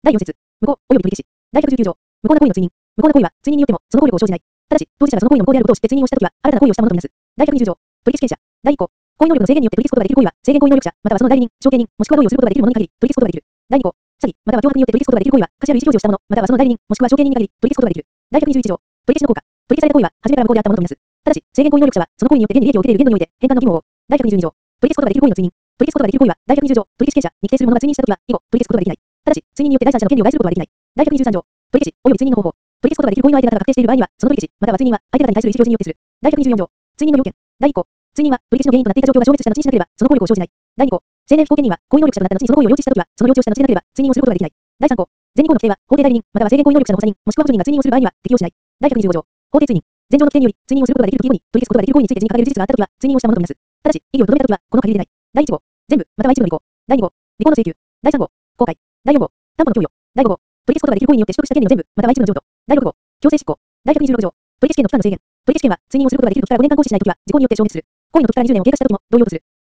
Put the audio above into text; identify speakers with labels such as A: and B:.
A: 第4節。無効、及び取り消し。第119条。無効な行為の追認。無効な行為は、追認によっても、その効力を生じない。ただし、当事者がその行為の無効であることを知って追認をしたときは、新たな行為をしたものとみなす。第120条。取り消し権者。第1項。行為能力の制限によって取り消すことができる行為は、制限行為能力者、またはその代理人、承継人、もしくは同意をすることができる者に限り、取り消すことができる。第2項。詐欺、または脅迫によって取り消すことができる行為は、価値ある意思表示をした者、またはその代理人、もしくは承継人に限り、取り消すことができる。第121条。取り消しの効果。取り消された行為は、初めから無効であったものとみなす。ただし、制限行為能力者は、その行為によって現に利益を受けている限度において、返還の義務を負う。第122条。取り消すことができる行為の追認。取り消すことができる行為は、第120条。取り消し権者に規定する者が追認したときは、以後、取り消すことができない。ただし、追認によって第三者の権利を害することはできない。第123条。取り消し、及び追認の方法。取り消すことができる行為の相手方が確定している場合には、その取り消し、または追認は、相手方に対する意思表示によってする。第124条。追認の要件。第1項。追認は、取り消しの原因となっていた状況が消滅した後にしなければ、その効力を生じない。第2項。成年不法権人は、行為能力者となった後にその行為を領知したときは、その領知をした後でなければ、追認をすることができない。第3項。前2項の規定は、法定代理人、または制限行為能力者の補佐人、もしくは補助人が追認をする場合には、適用しない。第125条。法定追認。前上の規定により、追認をすることができるとき後に、取り消すことができる行為について追認がかかれる事実があったときは、追認をしたものとみなす。ただし、異議をとどめたときは、この限りでない。第1号。全部、または一部の履行。第2号。履行の請求。第3号。公開。第4号。担保の供与。第5号。取り消すことができる行為によって取得した権利の全部、または一部の譲渡。第6号。強制執行。第126条。取り消し権の期間の制限。取り消し権は、追認をすることができるときから5年間行使しないときは、時効によって消滅する。行為の時から20年を経過したときも、同様とする。